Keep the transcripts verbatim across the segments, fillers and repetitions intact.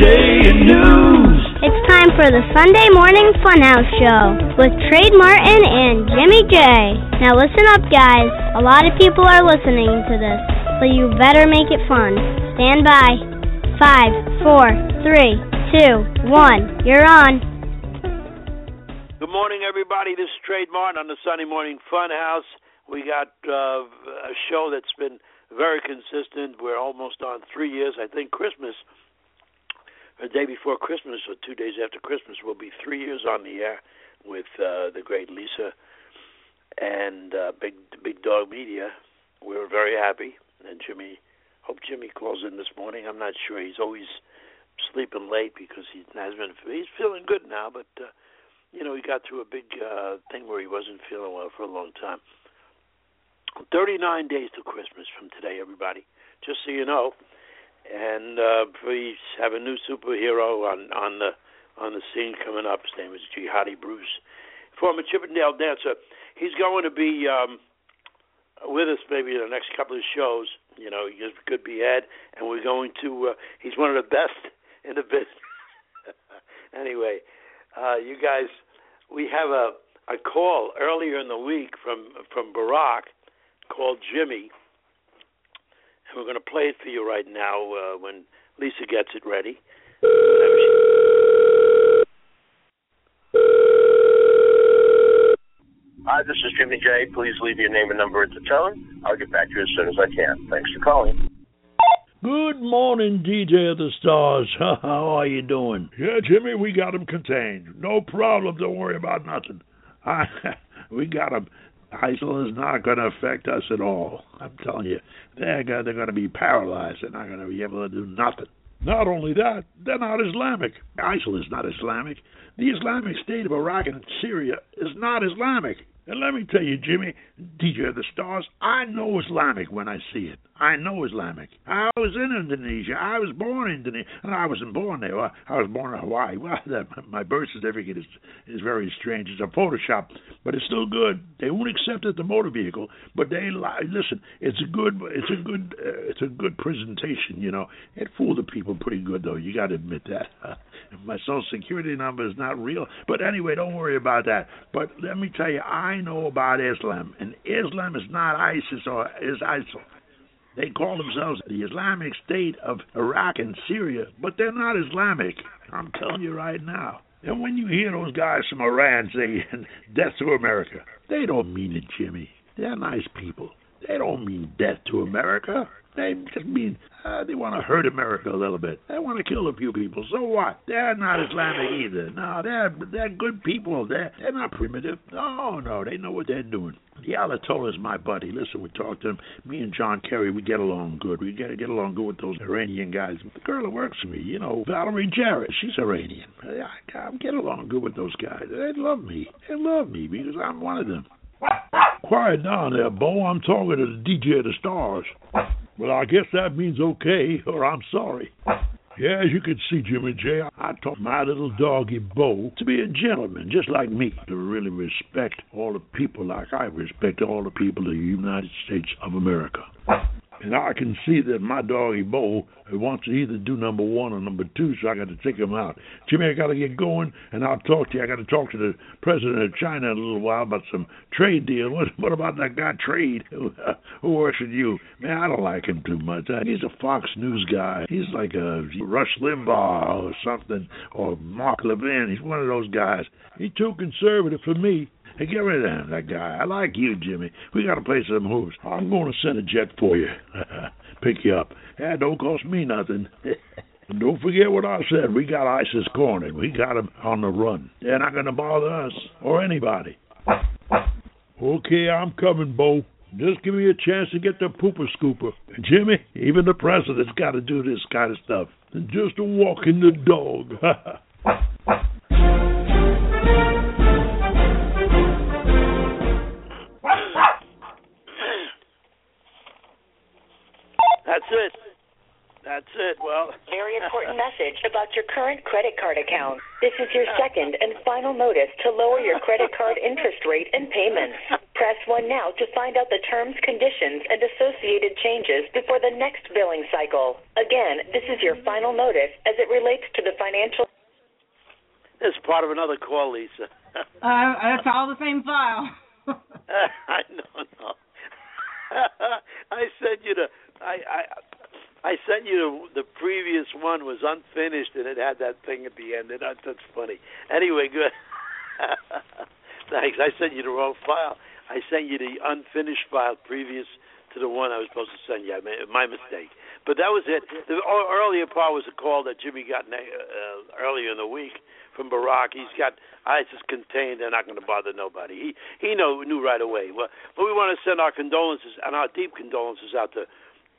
Day News. It's time for the Sunday Morning Funhouse Show with Trade Martin and Jimmy J. Now listen up, guys. A lot of people are listening to this, so you better make it fun. Stand by. Five, four, three, two, one. You're on. Good morning, everybody. This is Trade Martin on the Sunday Morning Funhouse. We got uh, a show that's been very consistent. We're almost on three years. I think Christmas, the day before Christmas or two days after Christmas, will be three years on the air with uh, the great Lisa and uh, Big Big Dog Media. We were very happy. And Jimmy, hope Jimmy calls in this morning. I'm not sure. He's always sleeping late because he has been. He's feeling good now, but uh, you know, he got through a big uh, thing where he wasn't feeling well for a long time. thirty-nine days to Christmas from today, everybody. Just so you know. And uh, we have a new superhero on, on the on the scene coming up. His name is Jihadi Bruce, former Chippendale dancer. He's going to be um, with us maybe in the next couple of shows. You know, he could be Ed, and we're going to. Uh, he's one of the best in the business. Anyway, uh, you guys, we have a a call earlier in the week from from Barack called Jimmy. And we're going to play it for you right now uh, when Lisa gets it ready. Hi, this is Jimmy J. Please leave your name and number at the tone. I'll get back to you as soon as I can. Thanks for calling. Good morning, D J of the Stars. How are you doing? Yeah, Jimmy, we got him contained. No problem. Don't worry about nothing. I, we got him. ISIL is not going to affect us at all. I'm telling you, they're going, they're going to be paralyzed. They're not going to be able to do nothing. Not only that, they're not Islamic. ISIL is not Islamic. The Islamic State of Iraq and Syria is not Islamic. And let me tell you, Jimmy, D J of the Stars, I know Islamic when I see it. I know Islamic. I was in Indonesia. I was born in Indonesia. And I wasn't born there. I was born in Hawaii. Well, that, my birth certificate is is very strange. It's a Photoshop, but it's still good. They won't accept it as a motor vehicle, but they lie. Listen, it's a good, it's a good, uh, it's a good presentation. You know, it fooled the people pretty good, though. You got to admit that. Uh, my social security number is not real, but anyway, don't worry about that. But let me tell you, I know about Islam, and Islam is not ISIS or is ISIL. They call themselves the Islamic State of Iraq and Syria, but they're not Islamic. I'm telling you right now. And when you hear those guys from Iran say, death to America, they don't mean it, Jimmy. They're nice people. They don't mean death to America. They just mean uh, they want to hurt America a little bit. They want to kill a few people. So what? They're not Islamic either. No, they're they're good people. They're they're not primitive. No, no, they know what they're doing. The Ayatollah is my buddy. Listen, we talk to him. Me and John Kerry, we get along good. We get get along good with those Iranian guys. The girl that works for me, you know, Valerie Jarrett, she's Iranian. I, I get along good with those guys. They love me. They love me because I'm one of them. Quiet down there, Bo. I'm talking to the D J of the Stars. Well, I guess that means okay, or I'm sorry. Yeah, as you can see, Jimmy J, I taught my little doggy Bo to be a gentleman, just like me, to really respect all the people like I respect all the people of the United States of America. And I can see that my doggy Bo wants to either do number one or number two, so I got to take him out. Jimmy, I got to get going, and I'll talk to you. I got to talk to the president of China in a little while about some trade deal. What, what about that guy Trade who, uh, who works with you? Man, I don't like him too much. Uh, he's a Fox News guy. He's like a Rush Limbaugh or something, or Mark Levin. He's one of those guys. He's too conservative for me. Hey, get rid of him, that guy. I like you, Jimmy. We got to play some hoops. I'm going to send a jet for you. Pick you up. Yeah, don't cost me nothing. And don't forget what I said. We got ISIS cornered. We got them on the run. They're not going to bother us or anybody. Okay, I'm coming, Bo. Just give me a chance to get the pooper scooper. And Jimmy, even the president's got to do this kind of stuff. And just a walk in the dog. That's it. That's it. Well, very important message about your current credit card account. This is your second and final notice to lower your credit card interest rate and payments. Press one now to find out the terms, conditions, and associated changes before the next billing cycle. Again, this is your final notice as it relates to the financial... This is part of another call, Lisa. uh, it's all the same file. I don't know. I sent you the... I, I, I sent you the, the previous one was unfinished, and it had that thing at the end. And that, that's funny. Anyway, good. Thanks. I sent you the wrong file. I sent you the unfinished file previous to the one I was supposed to send you. I made, my mistake. But that was it. The earlier part was a call that Jimmy got uh, earlier in the week from Barack. He's got ISIS contained. They're not going to bother nobody. He he know, knew right away. Well, but we want to send our condolences and our deep condolences out to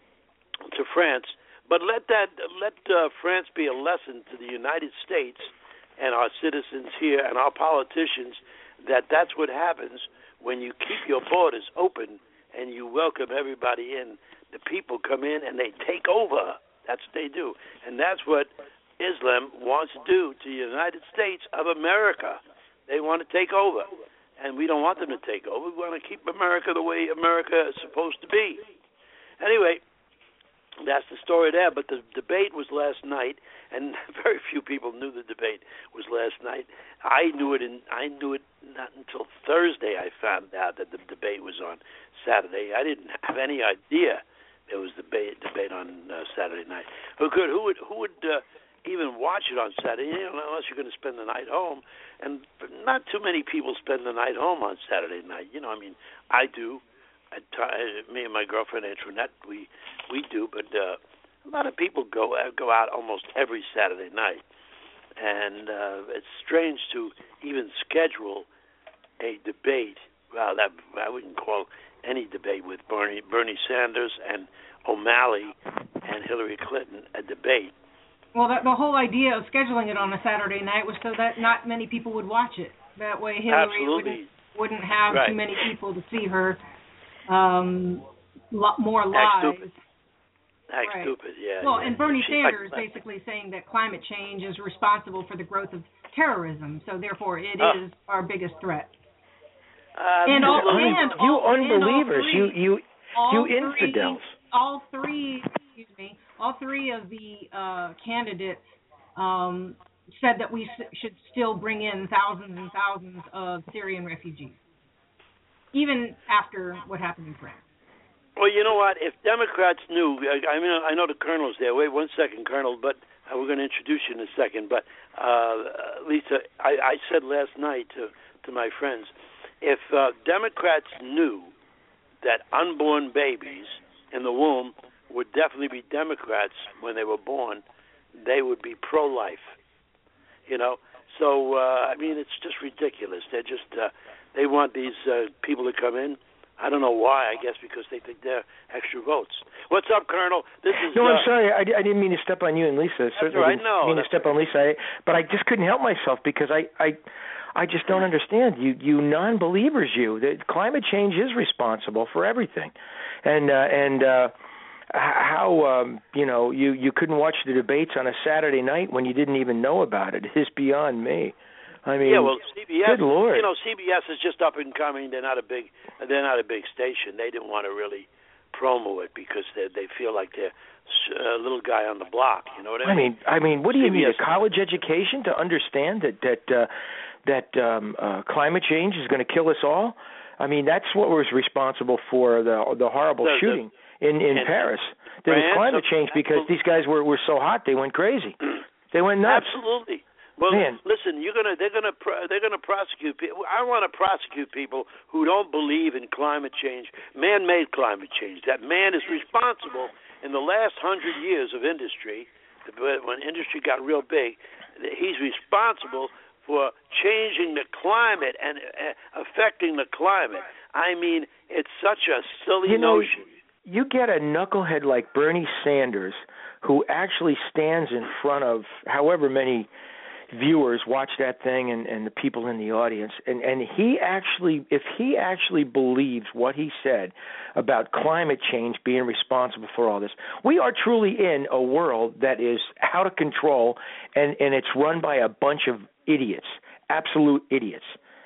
to France. But let that let uh, France be a lesson to the United States and our citizens here and our politicians that that's what happens when you keep your borders open and you welcome everybody in. The people come in and they take over. That's what they do. And that's what Islam wants to do to the United States of America. They want to take over. And we don't want them to take over. We want to keep America the way America is supposed to be. Anyway, that's the story there. But the debate was last night, and very few people knew the debate was last night. I knew it, in, I knew it not until Thursday. I found out that the debate was on Saturday. I didn't have any idea there was debate debate on uh, Saturday night. Who could? Who would? Who would uh, even watch it on Saturday? You know, unless you're going to spend the night home. And not too many people spend the night home on Saturday night. You know, I mean, I do. I t- me and my girlfriend Antoinette, we we do. But uh, a lot of people go uh, go out almost every Saturday night, and uh, it's strange to even schedule a debate. Well, that I wouldn't call any debate with Bernie Bernie Sanders and O'Malley and Hillary Clinton a debate. Well, that, the whole idea of scheduling it on a Saturday night was so that not many people would watch it. That way Hillary wouldn't, wouldn't have right. too many people to see her um, lo- more live. Act stupid. Act right. stupid, yeah. Well, yeah. and Bernie She's Sanders like, basically saying that climate change is responsible for the growth of terrorism, so therefore it uh, is our biggest threat. Uh, and all, and you all, unbelievers, and all three, you you all you infidels. Three, all three, excuse me, all three of the uh, candidates um, said that we s- should still bring in thousands and thousands of Syrian refugees, even after what happened in France. Well, you know what? If Democrats knew, I mean, I know the Colonel's there. Wait one second, Colonel, but uh, we're going to introduce you in a second. But uh, Lisa, I, I said last night to to my friends, if uh, Democrats knew that unborn babies in the womb would definitely be Democrats when they were born, they would be pro-life. You know, so uh, I mean, it's just ridiculous. They're just uh, they want these uh, people to come in. I don't know why. I guess because they think they're extra votes. What's up, Colonel? This is. No, uh, I'm sorry. I, I didn't mean to step on you and Lisa. That's Certainly right. didn't No, mean to step on Lisa. I, but I just couldn't help myself because I, I, I just don't understand you. You non-believers, you. That climate change is responsible for everything, and uh, and uh, how um, you know you, you couldn't watch the debates on a Saturday night when you didn't even know about it is beyond me. I mean, yeah, well, C B S. Good Lord. You know, C B S is just up and coming. They're not a big. They're not a big station. They didn't want to really promo it because they they feel like they're a little guy on the block. You know what I mean? I mean, I mean, what do you C B S need, a college education to understand that that uh, that um, uh, climate change is going to kill us all? I mean, that's what was responsible for the the horrible the, shooting the, in in Paris. There was climate change because these guys were were so hot they went crazy. They went nuts. Absolutely. Well, Man. listen, you're gonna they're gonna they're gonna prosecute people. I want to prosecute people who don't believe in climate change, man-made climate change. That man is responsible in the last hundred years of industry, when industry got real big. He's responsible for changing the climate and affecting the climate. I mean, it's such a silly you know, notion. You get a knucklehead like Bernie Sanders, who actually stands in front of however many viewers watch that thing and, and the people in the audience, and, and he actually, if he actually believes what he said about climate change being responsible for all this, we are truly in a world that is out of control, and, and it's run by a bunch of idiots, absolute idiots.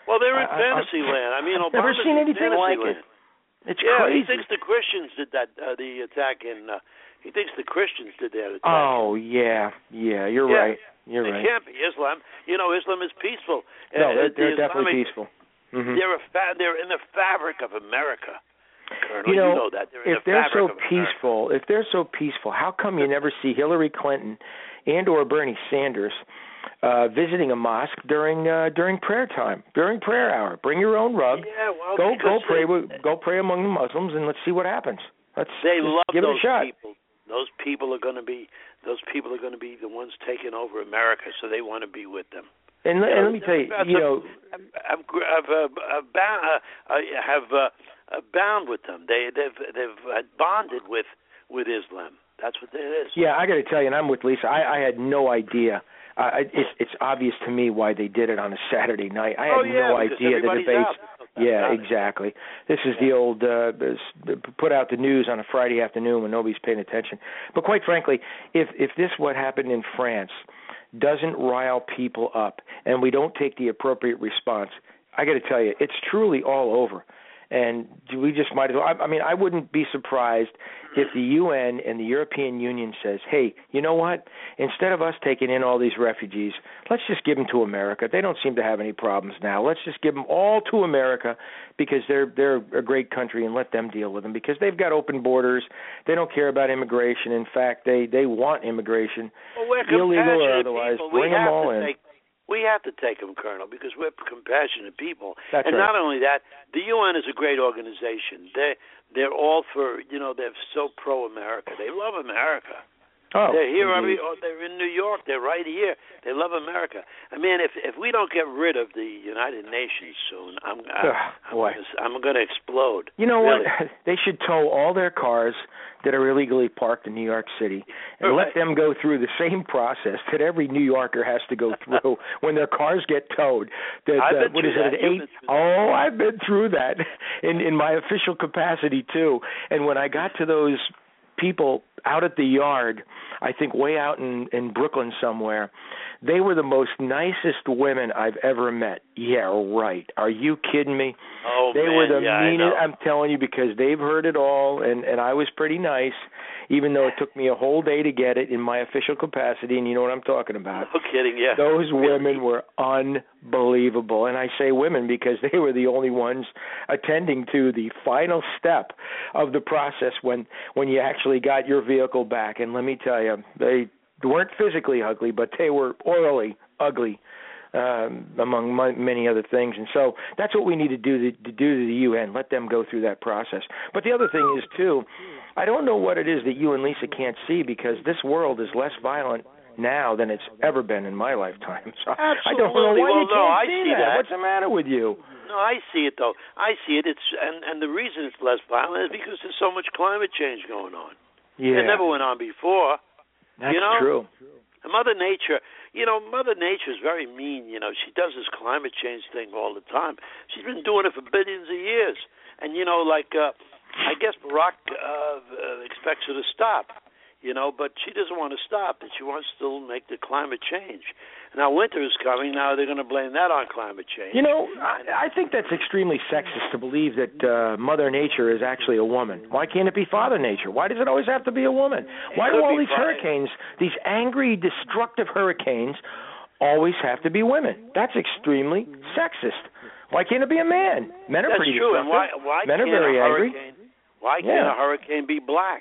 Well, they're in I, fantasy I, land. I mean, I've Obama's never seen anything like land. it. It's yeah, crazy. he thinks the Christians did that, uh, the attack in, uh, he thinks the Christians did that attack. Oh, yeah, yeah, you're yeah. right. You're it right. It can't be Islam. You know, Islam is peaceful. No, they're, uh, they're the definitely Islamic, peaceful. Mm-hmm. They're, a fa- they're in the fabric of America. Colonel, you know, you know that. They're in if the they're so of peaceful, if they're so peaceful, how come you never see Hillary Clinton and or Bernie Sanders uh, visiting a mosque during uh, during prayer time, during prayer hour? Bring your own rug. Yeah, well, go go pray they, with, go pray among the Muslims, and let's see what happens. Let's they love give those it a shot. people. Those people are going to be those people are going to be the ones taking over America, so they want to be with them. And, you and know, let me tell you, you know, I've, I've, uh, I've bound, uh, I have uh, uh, bound with them. They, they've, they've uh, bonded with, with Islam. That's what it is. Yeah, I got to tell you, and I'm with Lisa. I, I had no idea. Uh, it's, it's obvious to me why they did it on a Saturday night. I had oh, yeah, no idea the debates. Yeah, exactly. This is yeah. the old uh, put out the news on a Friday afternoon when nobody's paying attention. But quite frankly, if if this what happened in France doesn't rile people up and we don't take the appropriate response, I got to tell you, it's truly all over. And we just might as well. I, I mean, I wouldn't be surprised if the U N and the European Union says, hey, you know what? Instead of us taking in all these refugees, let's just give them to America. They don't seem to have any problems now. Let's just give them all to America because they're they're a great country and let them deal with them because they've got open borders. They don't care about immigration. In fact, they, they want immigration, well, we're illegal or otherwise. People. Bring we them all in. Take- We have to take them, Colonel, because we're compassionate people. That's and right. not only that, the U N is a great organization. They they're all for, you know, they're so pro-America. They love America. Oh, they're here indeed. every. Oh, they're in New York. They're right here. They love America. I mean, if if we don't get rid of the United Nations soon, I'm I'm, oh, I'm, gonna, I'm going to explode. You know really. what? They should tow all their cars that are illegally parked in New York City and right. let them go through the same process that every New Yorker has to go through when their cars get towed. That, I've uh, been what through is it? that. At eight? Oh, I've been through that in in my official capacity too. And when I got to those people out at the yard, I think way out in, in Brooklyn somewhere, they were the most nicest women I've ever met. Yeah, right. Are you kidding me? Oh, they man. were the yeah, meanest. I know. I'm telling you, because they've heard it all, and, and I was pretty nice, even though it took me a whole day to get it in my official capacity, and you know what I'm talking about. No kidding, yeah. Those women were unbelievable, and I say women because they were the only ones attending to the final step of the process when, when you actually got your vehicle back. And let me tell you, they weren't physically ugly, but they were orally ugly. Um, among my, many other things. And so that's what we need to do to, to do to the U N, let them go through that process. But the other thing is, too, I don't know what it is that you and Lisa can't see because this world is less violent now than it's ever been in my lifetime. So Absolutely. I don't know why well, you can't no, I see see that. that. What's the matter with you? No, I see it, though. I see it. It's and, and the reason it's less violent is because there's so much climate change going on. Yeah. It never went on before. That's you know? true. And Mother Nature, you know, Mother Nature is very mean. You know, she does this climate change thing all the time. She's been doing it for billions of years. And, you know, like, uh, I guess Barack uh, uh, expects her to stop, you know, but she doesn't want to stop, and she wants to still make the climate change. Now, winter is coming. Now they're going to blame that on climate change. You know, I, I think that's extremely sexist to believe that uh, Mother Nature is actually a woman. Why can't it be Father Nature? Why does it always have to be a woman? Why do all these fine. hurricanes, these angry, destructive hurricanes, always have to be women? That's extremely sexist. Why can't it be a man? Men are That's pretty true. destructive. And why, why Men are can't very a angry. hurricane, Why Yeah. can't a hurricane be black?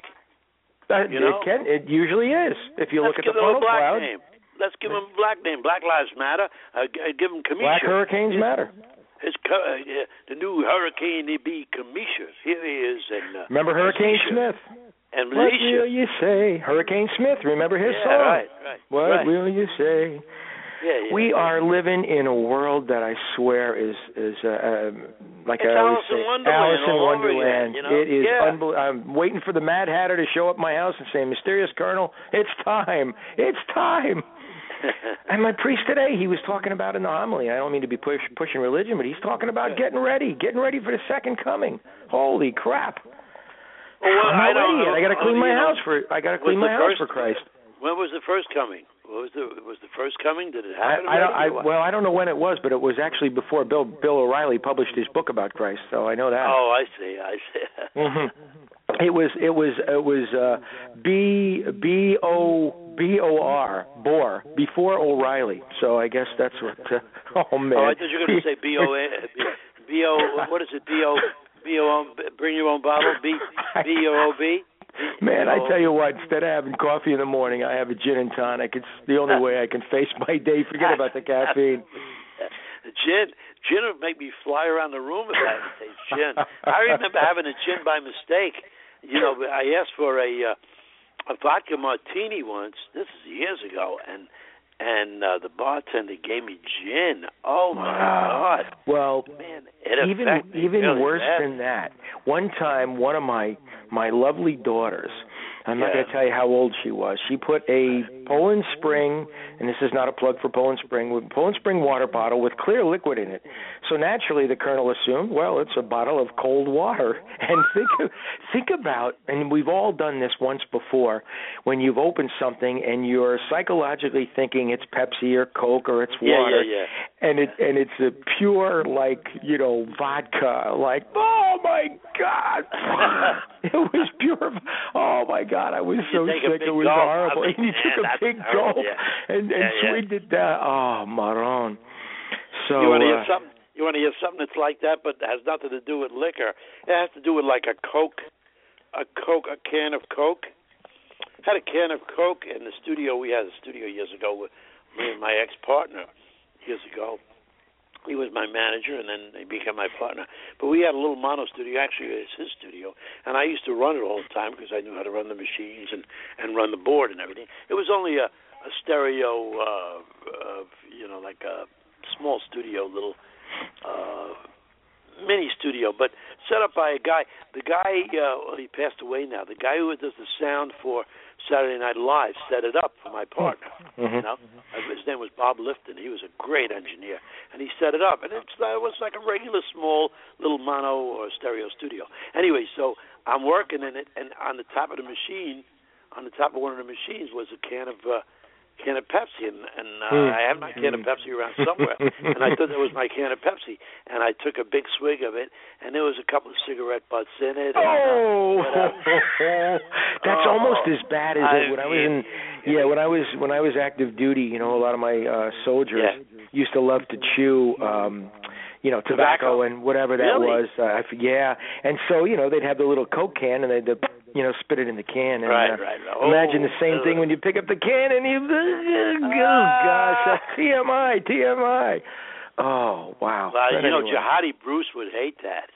Uh, You know? It can. It usually is. If you Let's look at give the them a funnel black cloud. name. Let's give them a black name. Black Lives Matter. Uh, g- give them Kamisha. Black hurricanes matter. It's co- uh, yeah, the new hurricane. It be Kamisha. Here he is. And uh, Remember Hurricane Alicia. Smith? And What Alicia. will you say? Hurricane Smith. Remember his Yeah, song? right, right. What right. will you say? Yeah, yeah. We are living in a world that I swear is is uh, uh, like It's I always Alice say, in Wonderland Alice in all over Wonderland. again, you know? It is Yeah. unbelievable. I'm waiting for the Mad Hatter to show up at my house and say, "Mysterious Colonel, it's time. It's time." And my priest today, he was talking about in the homily. I don't mean to be push, pushing religion, but he's talking about getting ready, getting ready for the second coming. Holy crap! Well, I'm I not don't ready yet. know. I got to clean Oh, my you know, house for. I got to with clean the my house first- for Christ. When was the first coming? What was the was the first coming? Did it happen? I, I don't. I, well, I don't know when it was, but it was actually before Bill Bill O'Reilly published his book about Christ. So I know that. Oh, I see. I see. mm-hmm. It was. It was. It was uh, B B O B O R Bor before O'Reilly. So I guess that's what. Uh, oh man. Oh, I thought you were going to say B O A B O. What is it? B O B O. Bring your own bottle. B B O O B. Man, I tell you what, instead of having coffee in the morning, I have a gin and tonic. It's the only way I can face my day. Forget about the caffeine. Gin, gin would make me fly around the room if I had to say gin. I remember having a gin by mistake. You know, I asked for a uh, a vodka martini once. This is years ago, and and uh, the bartender gave me gin. Oh my wow. God! Well, man, it even me even really worse bad. than that. One time, one of my my lovely daughters, I'm not yeah. going to tell you how old she was. She put a Poland Spring, and this is not a plug for Poland Spring, with Poland Spring water bottle with clear liquid in it. So naturally, the Colonel assumed, well, it's a bottle of cold water. And think think about, and we've all done this once before, when you've opened something and you're psychologically thinking it's Pepsi or Coke or it's water, yeah, yeah, yeah. and it and it's a pure like you know vodka, like oh my God. It was pure. Oh my God, I was you so sick. It was gulp. horrible. I mean, and you took man, a big terrible. gulp Yeah. and, and yeah, swigged it down. Oh, Maron. So you want to uh, hear something? You want to hear something that's like that, but has nothing to do with liquor. It has to do with like a Coke, a Coke, a can of Coke. Had a can of Coke in the studio. We had a studio years ago with me and my ex-partner years ago. He was my manager, and then he became my partner. But we had a little mono studio. Actually, it was his studio, and I used to run it all the time because I knew how to run the machines and, and run the board and everything. It was only a, a stereo, uh, uh, you know, like a small studio, little uh, mini studio, but set up by a guy. The guy, uh, well, he passed away now. The guy who does the sound for Saturday Night Live set it up for my partner. Mm-hmm. You know, his name was Bob Lifton. He was a great engineer, and he set it up. And it's, it was like a regular small little mono or stereo studio. Anyway, so I'm working in it, and on the top of the machine, on the top of one of the machines was a can of uh, can of Pepsi, and, and uh, mm. I had my can of Pepsi around somewhere, and I thought that was my can of Pepsi, and I took a big swig of it, and there was a couple of cigarette butts in it. And, oh, uh, that's oh, almost as bad as I it. when I was mean, in. Yeah, when I was when I was active duty, you know, a lot of my uh, soldiers yeah. used to love to chew. Um, You know, tobacco, tobacco and whatever that really? was. Uh, I f- yeah, and so you know they'd have the little Coke can, and they'd you know spit it in the can. And, right, uh, right. Oh, imagine the same uh, thing when you pick up the can and you. Oh gosh, that's T M I, T M I. Oh wow. Well, but you know, anyway. Jihadi Bruce would hate that.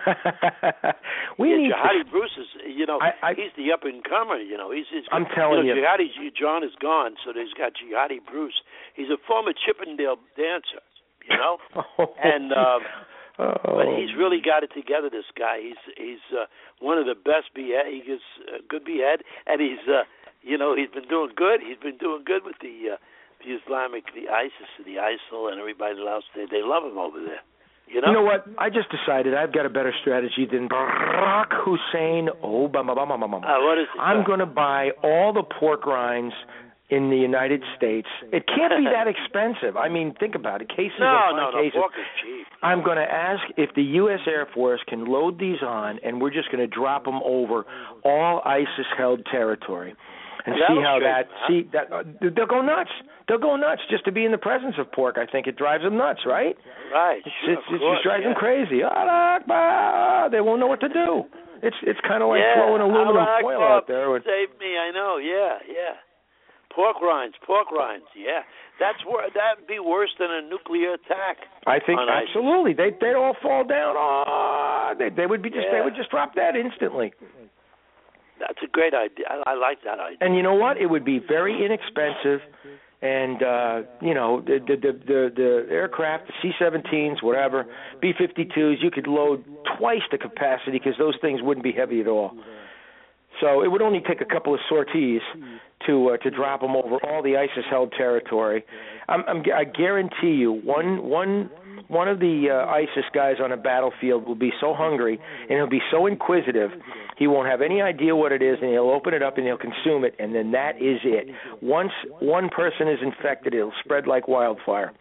we yeah, need Jihadi to... Bruce is, you know, I, I, he's the up and comer. You know, he's. he's I'm telling you. you. Know, Jihadi John is gone, so there's got Jihadi Bruce. He's a former Chippendale dancer. You know, oh, and. Um, Oh. But he's really got it together. This guy, he's he's uh, one of the best behead. He gets uh, good behead, and he's uh, you know he's been doing good. He's been doing good with the uh, the Islamic, the ISIS, the ISIL, and everybody else. They they love him over there. You know. You know what? I just decided I've got a better strategy than Barack Hussein Obama. Uh, what is it? I'm going to buy all the pork rinds in the United States. It can't be that expensive. I mean, think about it. Cases no, upon no, no. cases. Pork is cheap. I'm going to ask if the U S Air Force can load these on, and we're just going to drop them over all ISIS-held territory, and That'll see how that. Huh? See that uh, they'll go nuts. They'll go nuts just to be in the presence of pork. I think it drives them nuts, right? Right. It's, Sure, it's, of it course, just drives yeah. them crazy. Allah Akbar. They won't know what to do. It's it's kind of like yeah. throwing aluminum Allah foil Akbar, out there. With, save me, I know. Yeah, yeah. Pork rinds, pork rinds. Yeah, that's wor- that'd be worse than a nuclear attack. I think absolutely. They they'd all fall down. Oh, they they would be just yeah. they would just drop that instantly. That's a great idea. I, I like that idea. And you know what? It would be very inexpensive, and uh, you know the the the the, the aircraft, the C seventeens, whatever, B fifty-twos, you could load twice the capacity because those things wouldn't be heavy at all. So it would only take a couple of sorties to uh, to drop them over all the ISIS-held territory. I'm, I'm, I guarantee you, one one one of the uh, ISIS guys on a battlefield will be so hungry and he'll be so inquisitive, he won't have any idea what it is, and he'll open it up and he'll consume it, and then that is it. Once one person is infected, it'll spread like wildfire.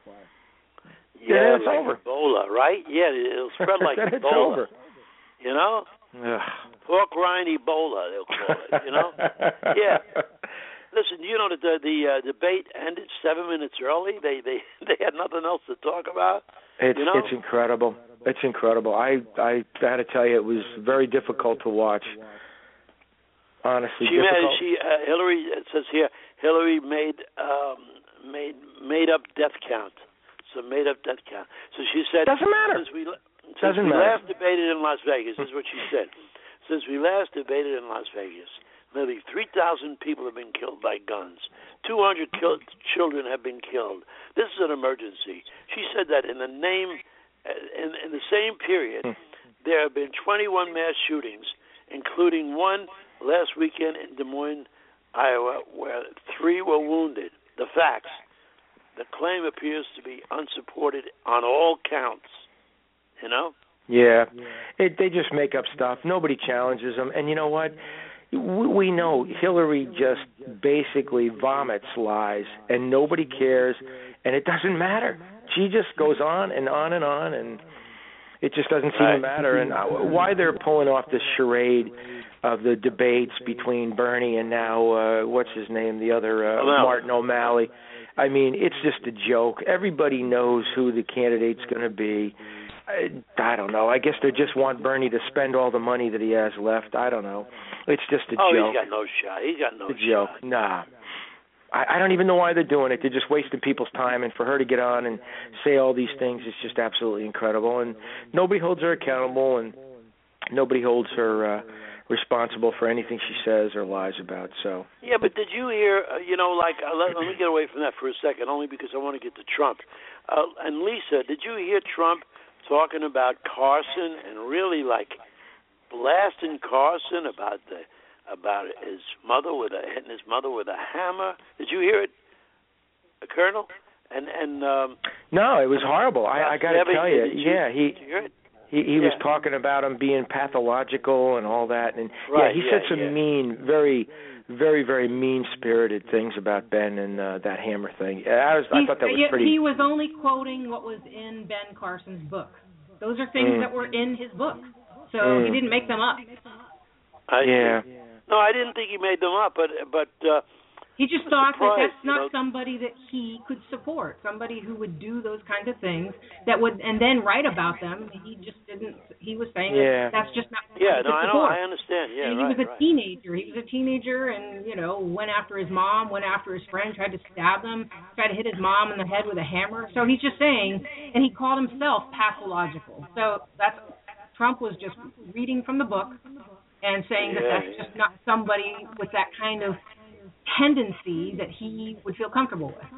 Yeah, it's like over. Ebola, right? Yeah, it'll spread like then Ebola. It's over. You know? Ugh. Pork rind Ebola, they'll call it, you know? Yeah. Listen, you know that the, the uh, debate ended seven minutes early? They they they had nothing else to talk about? It's you know? it's incredible. It's incredible. I I had to tell you, it was very difficult to watch. Honestly, she difficult. Made, she uh, Hillary, it says here, Hillary made um, made made up death count. So made up death count. So she said, doesn't matter. Since we, since doesn't we matter. last debated in Las Vegas, this is what she said. Since we last debated in Las Vegas, nearly three thousand people have been killed by guns. two hundred killed, children have been killed. This is an emergency. She said that in the name, in, in the same period, there have been twenty-one mass shootings, including one last weekend in Des Moines, Iowa, where three were wounded. The facts. The claim appears to be unsupported on all counts. You know? Yeah. It, they just make up stuff. Nobody challenges them. And you know what? We know Hillary just basically vomits lies, and nobody cares, and it doesn't matter. She just goes on and on and on, and it just doesn't seem to matter. And why they're pulling off this charade of the debates between Bernie and now, uh, what's his name, the other, uh, Martin O'Malley. I mean, it's just a joke. Everybody knows who the candidate's going to be. I, I don't know. I guess they just want Bernie to spend all the money that he has left. I don't know. It's just a oh, joke. Oh, he's got no shot. He's got no it's a joke. shot. Nah. I, I don't even know why they're doing it. They're just wasting people's time, and for her to get on and say all these things is just absolutely incredible. And nobody holds her accountable, and nobody holds her uh, responsible for anything she says or lies about. So. Yeah, but did you hear, uh, you know, like, uh, let, let me get away from that for a second, only because I want to get to Trump. Uh, and Lisa, did you hear Trump talking about Carson and really, like, blasting Carson about the about his mother with a hitting his mother with a hammer? Did you hear it, uh, Colonel? And and um, no, it was horrible. I, I got to tell you, you, yeah, he. Did you hear it? He, he yeah. was talking about him being pathological and all that, and right, yeah, he yeah, said some yeah. mean, very, very, very mean-spirited things about Ben and uh, that hammer thing. I was, I thought that was pretty. He was only quoting what was in Ben Carson's book. Those are things mm. that were in his book, so mm. he didn't make them up. I yeah. See. No, I didn't think he made them up, but but. Uh, He just thought that that's not you know? somebody that he could support, somebody who would do those kinds of things that would, and then write about them. He just didn't. He was saying yeah. that that's just not. Yeah, no, I know. Support. I understand. Yeah, and he right, was a right. teenager. He was a teenager, and you know, went after his mom, went after his friend, tried to stab them, tried to hit his mom in the head with a hammer. So he's just saying, and he called himself pathological. So that's Trump was just reading from the book and saying that yeah, that's yeah. just not somebody with that kind of tendency that he would feel comfortable with.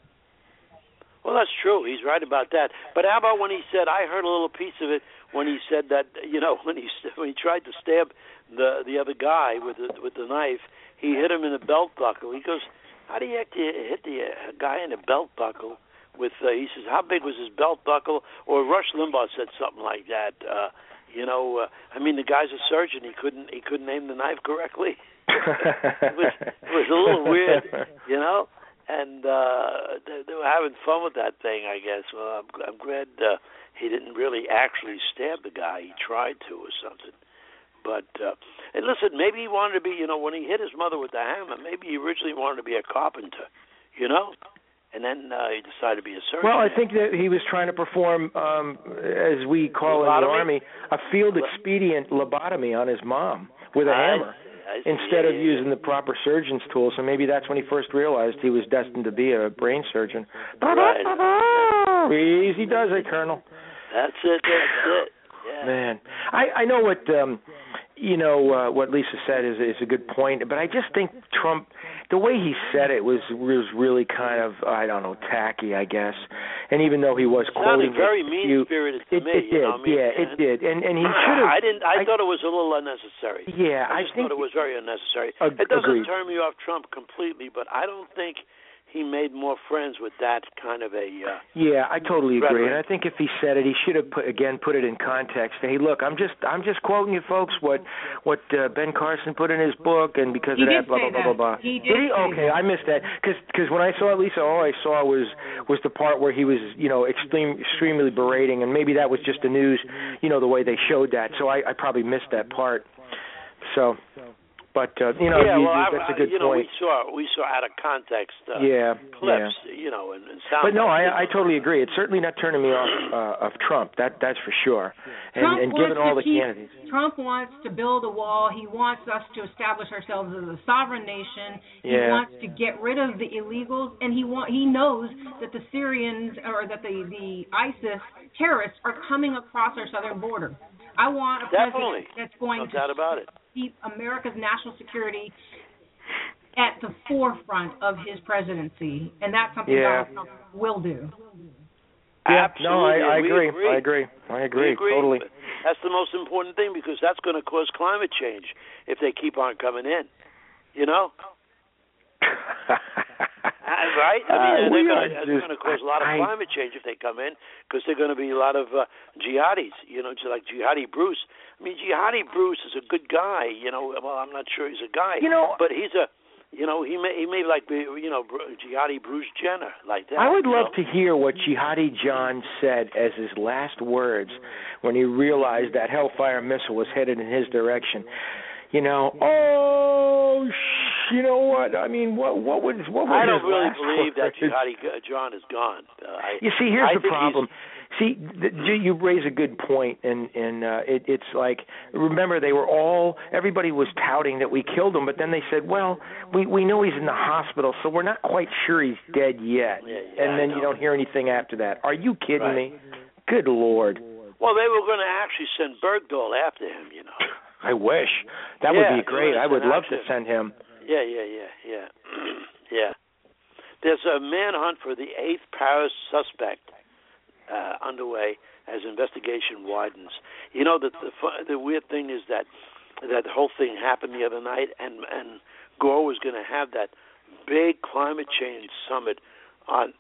Well, that's true. He's right about that. But how about when he said, I heard a little piece of it when he said that, you know, when he when he tried to stab the the other guy with the, with the knife, he hit him in the belt buckle. He goes, how do you hit the uh, guy in the belt buckle? With uh, he says, how big was his belt buckle? Or Rush Limbaugh said something like that. Uh, you know, uh, I mean, the guy's a surgeon. He couldn't he couldn't name the knife correctly. it was it was a little weird, you know, and uh, they, they were having fun with that thing, I guess. Well, I'm, I'm glad uh, he didn't really actually stab the guy. He tried to or something. But uh, and listen, maybe he wanted to be, you know, when he hit his mother with the hammer, maybe he originally wanted to be a carpenter, you know, and then uh, he decided to be a surgeon. Well, I think that he was trying to perform, um, as we call lobotomy? in the Army, a field expedient lobotomy on his mom with a I, hammer. I Instead yeah, of yeah, using yeah. the proper surgeon's tool. So maybe that's when he first realized he was destined to be a brain surgeon. Right. Easy does it, Colonel. That's it. That's it. Yeah. Man, I, I know what um, you know uh, what Lisa said is is a good point, but I just think Trump, the way he said it was was really kind of I don't know tacky, I guess. And even though he was it quoting sounded very it, mean spirited to it, me. it did, you know what I mean? yeah, it did, and and he should have. I didn't. I, I thought it was a little unnecessary. Yeah, I I just think thought it was very unnecessary. Ag- it doesn't agreed. turn me off Trump completely, but I don't think he made more friends with that kind of a. Uh, yeah, I totally agree, rhetoric. and I think if he said it, he should have put again put it in context. Hey, look, I'm just I'm just quoting you folks what what uh, Ben Carson put in his book, and because he of did that, blah say blah that. blah blah blah. He did. Did he? Say Okay, that. I missed that because when I saw it, Lisa, all I saw was was the part where he was you know extreme, extremely berating, and maybe that was just the news, you know, the way they showed that. So I, I probably missed that part. So. But uh, you know, yeah, you, well, that's I, a good you know, point. we saw we saw out of context uh, yeah, clips, yeah. you know, and, and sound. But no, like I, I totally agree. It's certainly not turning me off uh, of Trump. That that's for sure. And, Trump and wants given all to the keep, candidates, Trump wants to build a wall. He wants us to establish ourselves as a sovereign nation. He yeah. wants to get rid of the illegals, and he want he knows that the Syrians or that the the ISIS terrorists are coming across our southern border. I want a Definitely. president that's going no to doubt about it. keep America's national security at the forefront of his presidency, and that's something Yeah. Donald Trump will do. Yeah, Absolutely. no, I, I we agree. agree. I agree. I agree. We agree. Totally. That's the most important thing because that's going to cause climate change if they keep on coming in. You know? Right? I mean, uh, they're gonna, just, it's going to cause a lot of I, climate change if they come in because they're going to be a lot of uh, jihadis, you know, just like Jihadi Bruce. I mean, Jihadi Bruce is a good guy, you know. Well, I'm not sure he's a guy, you know, but he's a, you know, he may he may like be, you know, Jihadi Bruce Jenner like that. I would love know? to hear what Jihadi John said as his last words when he realized that Hellfire missile was headed in his direction. You know, oh, sh- you know what? I mean, what what would what would I don't his really last believe that words? Jihadi John is gone. Uh, I, You see, here's I the think problem. See, the, you raise a good point, and and uh, it, it's like remember they were all everybody was touting that we killed him, but then they said, well, we we know he's in the hospital, so we're not quite sure he's dead yet. Yeah, yeah, and then you don't hear anything after that. Are you kidding right. me? Good Lord. Well, they were going to actually send Bergdahl after him, you know. I wish. That yeah, would be great. I would love to him. send him. Yeah, yeah, yeah, yeah. yeah. There's a manhunt for the eighth Paris suspect uh, underway as investigation widens. You know, the, the the weird thing is that that whole thing happened the other night, and, and Gore was going to have that big climate change summit on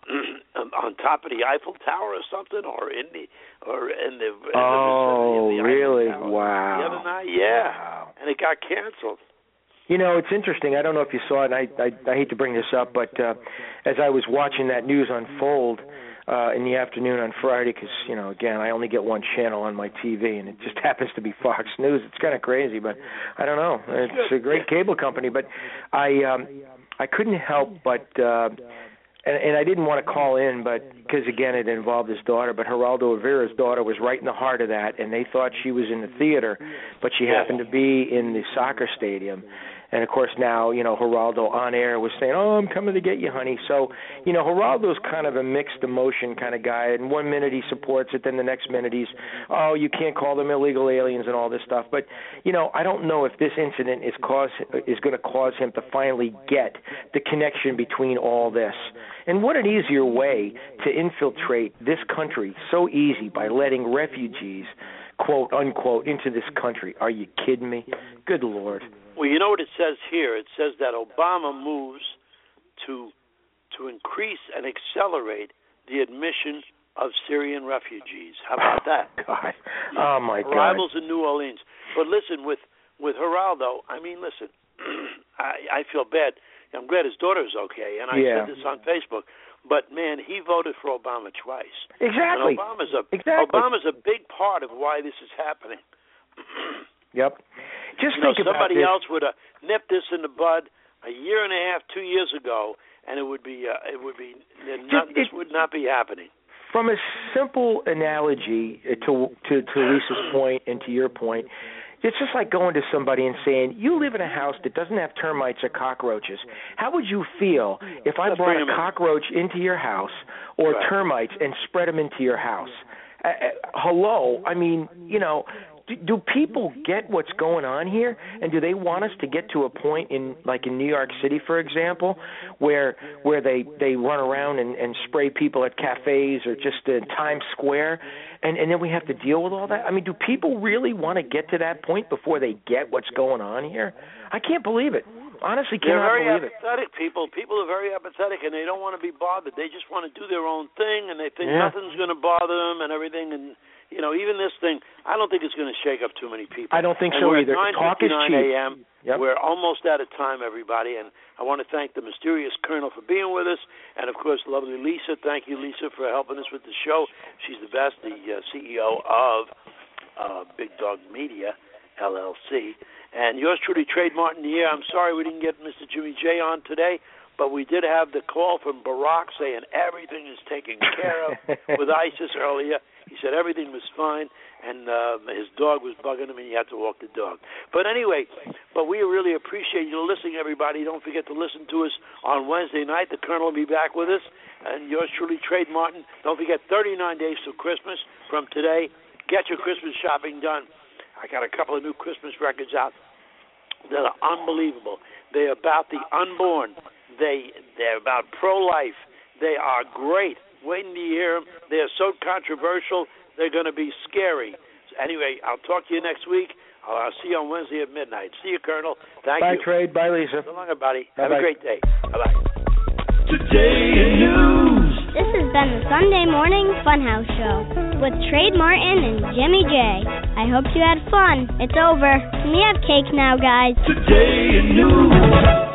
on top of the Eiffel Tower or something, or in the or in the in oh the, in the really Eiffel Tower wow the other night, yeah, wow. and it got canceled. You know, it's interesting. I don't know if you saw it. And I, I I hate to bring this up, but uh, as I was watching that news unfold uh, in the afternoon on Friday, because you know, again, I only get one channel on my T V, and it just happens to be Fox News. It's kind of crazy, but I don't know. It's a great cable company, but I um, I couldn't help but. Uh, And, and I didn't want to call in, but because again it involved his daughter. But Geraldo Rivera's daughter was right in the heart of that, and they thought she was in the theater, but she happened to be in the soccer stadium. And of course now, you know, Geraldo on air was saying, "Oh, I'm coming to get you, honey." So, you know, Geraldo's kind of a mixed emotion kind of guy. And one minute he supports it, then the next minute he's, "Oh, you can't call them illegal aliens" and all this stuff. But, you know, I don't know if this incident is cause is going to cause him to finally get the connection between all this. And what an easier way to infiltrate this country so easy by letting refugees, quote unquote, into this country. Are you kidding me? Good Lord. Well, you know what it says here? It says that Obama moves to to increase and accelerate the admission of Syrian refugees. How about oh, that? God. Oh, my God. Arrivals in New Orleans. But listen, with, with Geraldo, I mean, listen, I, I feel bad. I'm glad his daughter's okay, and I yeah. said this on Facebook. But, man, he voted for Obama twice. Exactly. And Obama's a, exactly. Obama's a big part of why this is happening. Yep. Just you think know, somebody about else this. would have nipped this in the bud a year and a half, two years ago, and it would be, uh, it would be, not, Just, this it, would not be happening. From a simple analogy to, to to Lisa's point and to your point, it's just like going to somebody and saying, "You live in a house that doesn't have termites or cockroaches. How would you feel if I Let's brought bring a 'em in. cockroach into your house or Right. termites and spread them into your house?" Uh, uh, hello, I mean, you know, do, do people get what's going on here? And do they want us to get to a point in, like in New York City, for example, where where they, they run around and, and spray people at cafes or just in Times Square, and, and then we have to deal with all that? I mean, do people really want to get to that point before they get what's going on here? I can't believe it. honestly They're cannot very believe it. apathetic people. People are very apathetic, and they don't want to be bothered. They just want to do their own thing, and they think Yeah. nothing's going to bother them and everything. And you know, even this thing, I don't think it's going to shake up too many people. I don't think and so we're either. At Talk is cheap. nine fifty-nine a.m. Yep. We're almost out of time, everybody, and I want to thank the mysterious Colonel for being with us, and of course, lovely Lisa. Thank you, Lisa, for helping us with the show. She's the best, the uh, C E O of uh, Big Dog Media, L L C. And yours truly, Trade Martin here. I'm sorry we didn't get Mister Jimmy J on today, but we did have the call from Barack saying everything is taken care of with ISIS earlier. He said everything was fine, and uh, his dog was bugging him, and he had to walk the dog. But anyway, but we really appreciate you listening, everybody. Don't forget to listen to us on Wednesday night. The Colonel will be back with us, and yours truly, Trade Martin. Don't forget, thirty-nine days till Christmas from today. Get your Christmas shopping done. I got a couple of new Christmas records out that are unbelievable. They're about the unborn. They, they're about pro-life. They are great. Wait until you hear them. They're so controversial, they're going to be scary. So anyway, I'll talk to you next week. I'll, I'll see you on Wednesday at midnight. See you, Colonel. Thank Bye, you. Bye, Trade. Bye, Lisa. So long, everybody. Bye-bye. Have a great day. Bye-bye. Today in news. This has been the Sunday Morning Funhouse Show with Trade Martin and Jimmy J. I hope you had fun. It's over. Can we have cake now, guys? Today in news.